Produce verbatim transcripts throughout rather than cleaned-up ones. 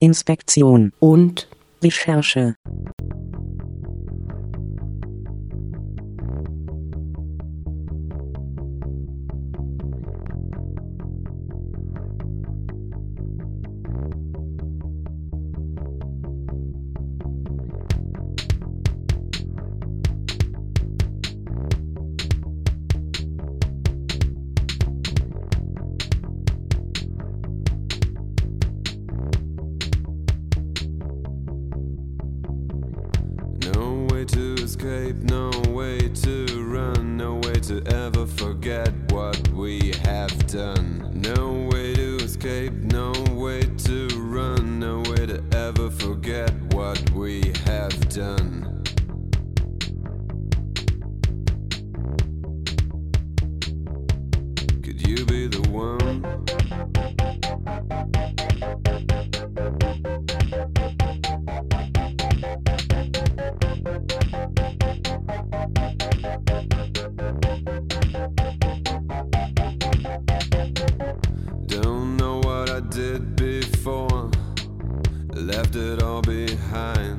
Inspektion und Recherche. Escape, no way to run, no way to ever forget what we have done. No way to escape, no way to run, no way to ever forget what we have done. Could you be the one? Don't know what I did before, left it all behind,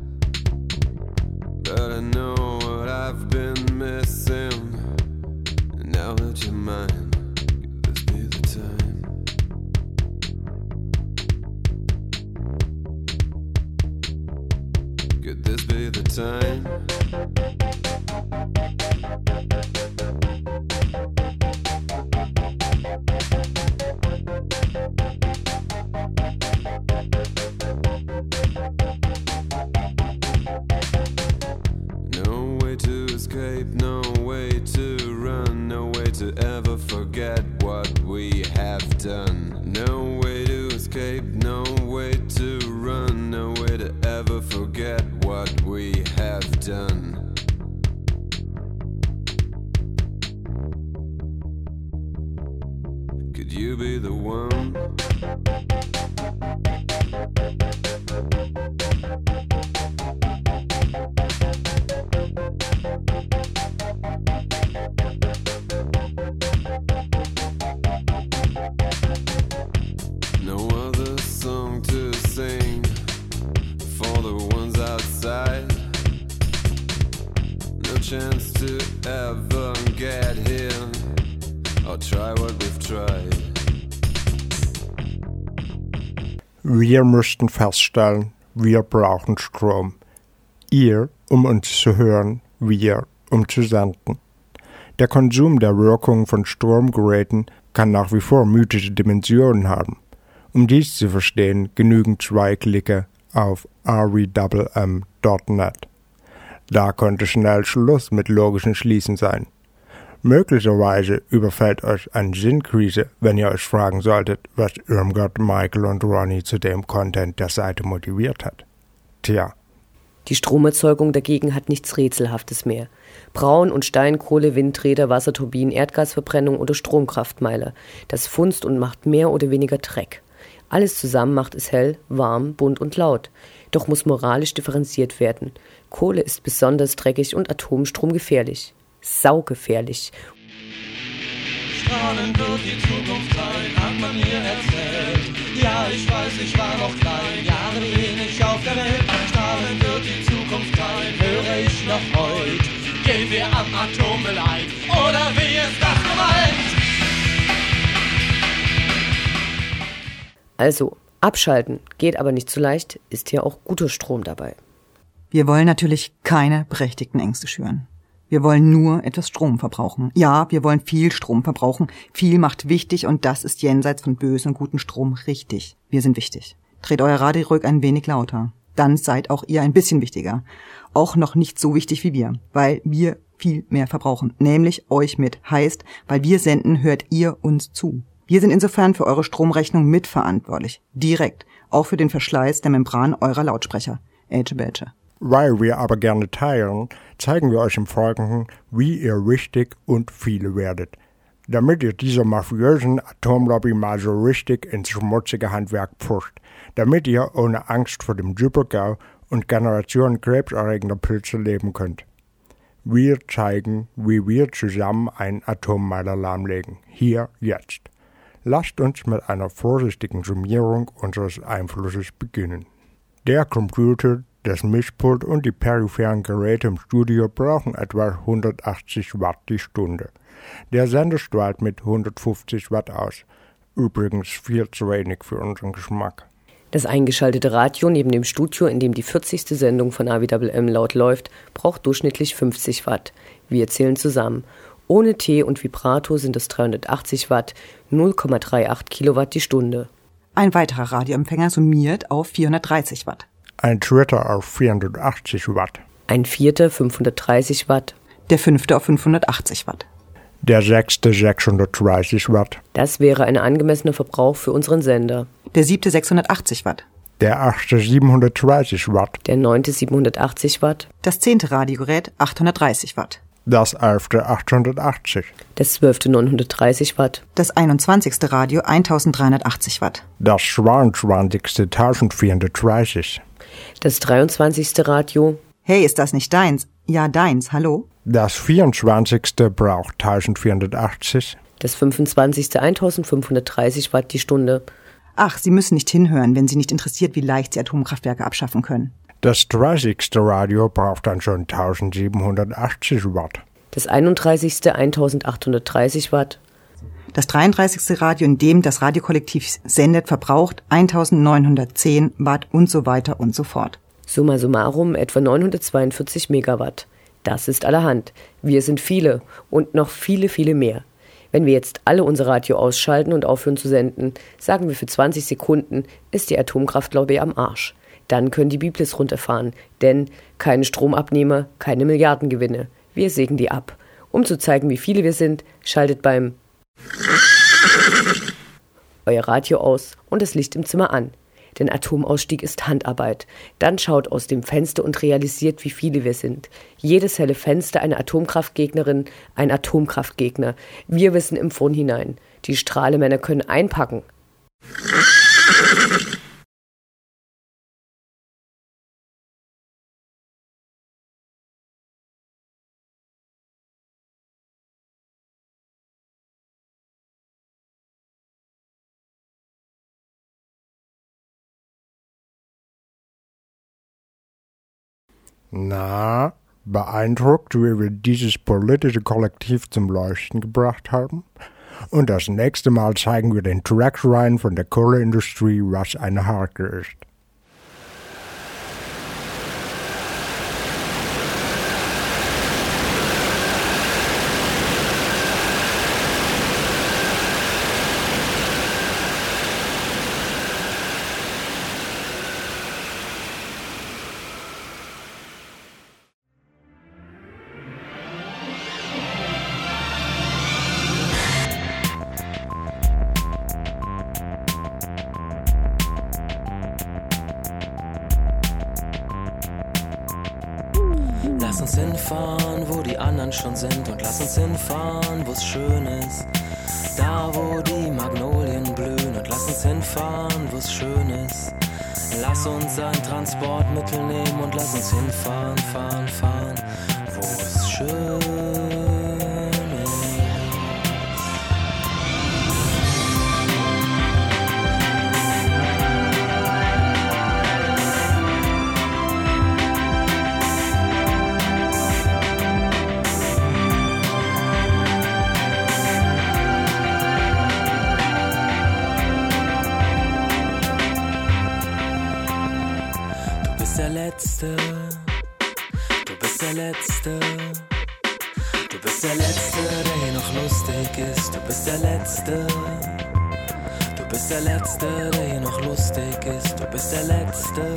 but I know what I've been missing. Now that you're mine, could this be the time? Could this be the time? No way to escape, no way to run, no way to ever forget what we have done. No way to escape, no way to run, no way to ever forget what we have done. Could you be the one? No other song to sing for the ones outside. No chance to ever get here or try what we've tried. Wir müssten feststellen, wir brauchen Strom. Ihr, um uns zu hören, wir, um zu senden. Der Konsum der Wirkung von Stromgeräten kann nach wie vor mythische Dimensionen haben. Um dies zu verstehen, genügen zwei Klicke auf r w m m punkt net. Da könnte schnell Schluss mit logischen Schließen sein. Möglicherweise überfällt euch eine Sinnkrise, wenn ihr euch fragen solltet, was Irmgard, Michael und Ronny zu dem Content der Seite motiviert hat. Tja. Die Stromerzeugung dagegen hat nichts Rätselhaftes mehr. Braun- und Steinkohle, Windräder, Wasserturbinen, Erdgasverbrennung oder Stromkraftmeiler. Das funzt und macht mehr oder weniger Dreck. Alles zusammen macht es hell, warm, bunt und laut. Doch muss moralisch differenziert werden. Kohle ist besonders dreckig und Atomstrom gefährlich. Saugefährlich. Strahlend wird die Zukunft sein, hat man mir erzählt. Ja, ich weiß, ich war noch klein, Jahre wenig auf der Welt. Strahlend wird die Zukunft sein, höre ich noch heut. Gehen wir am Atommüll ein, oder wie ist das gemeint? Also, abschalten geht aber nicht so leicht, ist ja auch guter Strom dabei. Wir wollen natürlich keine berechtigten Ängste schüren. Wir wollen nur etwas Strom verbrauchen. Ja, wir wollen viel Strom verbrauchen. Viel macht wichtig und das ist jenseits von bösen und guten Strom richtig. Wir sind wichtig. Dreht euer Radio ruhig ein wenig lauter. Dann seid auch ihr ein bisschen wichtiger. Auch noch nicht so wichtig wie wir, weil wir viel mehr verbrauchen. Nämlich euch mit. Heißt, weil wir senden, hört ihr uns zu. Wir sind insofern für eure Stromrechnung mitverantwortlich. Direkt. Auch für den Verschleiß der Membran eurer Lautsprecher. Ätsche Bätsche. Weil wir aber gerne teilen, zeigen wir euch im Folgenden, wie ihr wichtig und viele werdet. Damit ihr dieser mafiösen Atomlobby mal so richtig ins schmutzige Handwerk pfuscht. Damit ihr ohne Angst vor dem Super-GAU und Generationen krebserregender Pilze leben könnt. Wir zeigen, wie wir zusammen einen Atommeiler lahmlegen. Hier, jetzt. Lasst uns mit einer vorsichtigen Summierung unseres Einflusses beginnen. Der Computer, das Mischpult und die peripheren Geräte im Studio brauchen etwa hundertachtzig Watt die Stunde. Der Sender strahlt mit hundertfünfzig Watt aus. Übrigens viel zu wenig für unseren Geschmack. Das eingeschaltete Radio neben dem Studio, in dem die vierzigste Sendung von A W M M laut läuft, braucht durchschnittlich fünfzig Watt. Wir zählen zusammen. Ohne T und Vibrato sind es dreihundertachtzig Watt, null Komma achtunddreißig Kilowatt die Stunde. Ein weiterer Radioempfänger summiert auf vierhundertdreißig Watt. Ein dritter auf vierhundertachtzig Watt. Ein vierter fünfhundertdreißig Watt. Der fünfte auf fünfhundertachtzig Watt. Der sechste sechshundertdreißig Watt. Das wäre ein angemessener Verbrauch für unseren Sender. Der siebte sechshundertachtzig Watt. Der achte siebenhundertdreißig Watt. Der neunte siebenhundertachtzig Watt. Das zehnte Radiogerät achthundertdreißig Watt. Das elfte achthundertachtzig. Das zwölfte neunhundertdreißig Watt. Das einundzwanzigste Radio eintausenddreihundertachtzig Watt. Das zweiundzwanzigste eintausendvierhundertdreißig. Das dreiundzwanzigste Radio. Hey, ist das nicht deins? Ja, deins, hallo? Das vierundzwanzigste braucht eintausendvierhundertachtzig. Das fünfundzwanzigste eintausendfünfhundertdreißig Watt die Stunde. Ach, Sie müssen nicht hinhören, wenn Sie nicht interessiert, wie leicht Sie Atomkraftwerke abschaffen können. Das dreißigste Radio braucht dann schon eintausendsiebenhundertachtzig Watt. Das einunddreißigste eintausendachthundertdreißig Watt. Das dreiunddreißigste Radio, in dem das Radiokollektiv sendet, verbraucht eintausendneunhundertzehn Watt und so weiter und so fort. Summa summarum etwa neunhundertzweiundvierzig Megawatt. Das ist allerhand. Wir sind viele und noch viele, viele mehr. Wenn wir jetzt alle unser Radio ausschalten und aufhören zu senden, sagen wir für zwanzig Sekunden, ist die Atomkraftlobby am Arsch. Dann können die Biblis runterfahren, denn keine Stromabnehmer, keine Milliardengewinne. Wir sägen die ab. Um zu zeigen, wie viele wir sind, schaltet beim euer Radio aus und das Licht im Zimmer an. Denn Atomausstieg ist Handarbeit. Dann schaut aus dem Fenster und realisiert, wie viele wir sind. Jedes helle Fenster eine Atomkraftgegnerin, ein Atomkraftgegner. Wir wissen im Vornhinein. Die Strahlemänner können einpacken. Na, beeindruckt, wie wir dieses politische Kollektiv zum Leuchten gebracht haben? Und das nächste Mal zeigen wir den Trackreihen von der Kohleindustrie, was eine Hake ist. Lass uns hinfahren, wo die anderen schon sind, und lass uns hinfahren, wo's schön ist. Da, wo die Magnolien blühen, und lass uns hinfahren, wo's schön ist. Lass uns ein Transportmittel nehmen und lass uns hinfahren, fahren, fahren, wo's schön ist. Der Letzte, du bist der Letzte, du bist der Letzte, der hier noch lustig ist. Du bist der Letzte, du bist der Letzte, der hier noch lustig ist. Du bist der Letzte.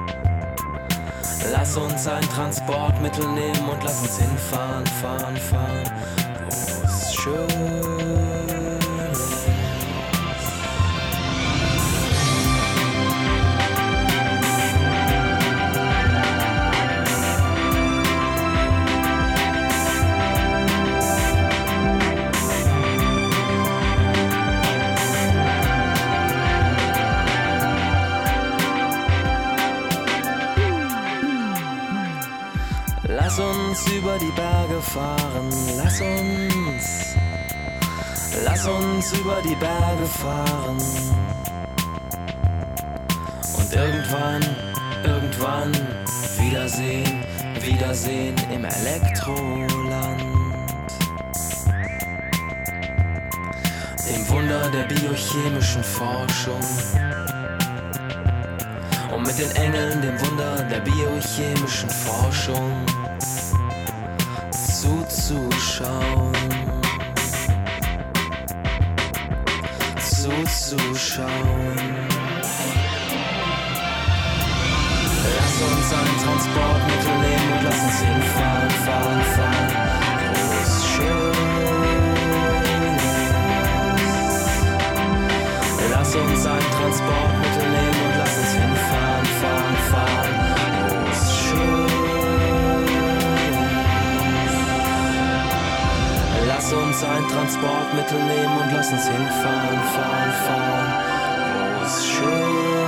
Lass uns ein Transportmittel nehmen und lass uns hinfahren, fahren, fahren, wo's schön. Lass uns über die Berge fahren, lass uns, Lass uns über die Berge fahren. Und irgendwann, irgendwann wiedersehen, wiedersehen im Elektroland. Im Wunder der biochemischen Forschung. Und mit den Engeln dem Wunder der biochemischen Forschung zuzuschauen. Zuzuschauen. Lass uns ein Transportmittel nehmen und lass uns hinfahren, fahren, fahren, wo es schön ist. Lass uns ein Transportmittel nehmen und lass uns hinfahren, fahren, fahren, wo es schön ist. Lass uns ein Transportmittel nehmen und lass uns hinfahren, fahren, fahren, wo es schön ist.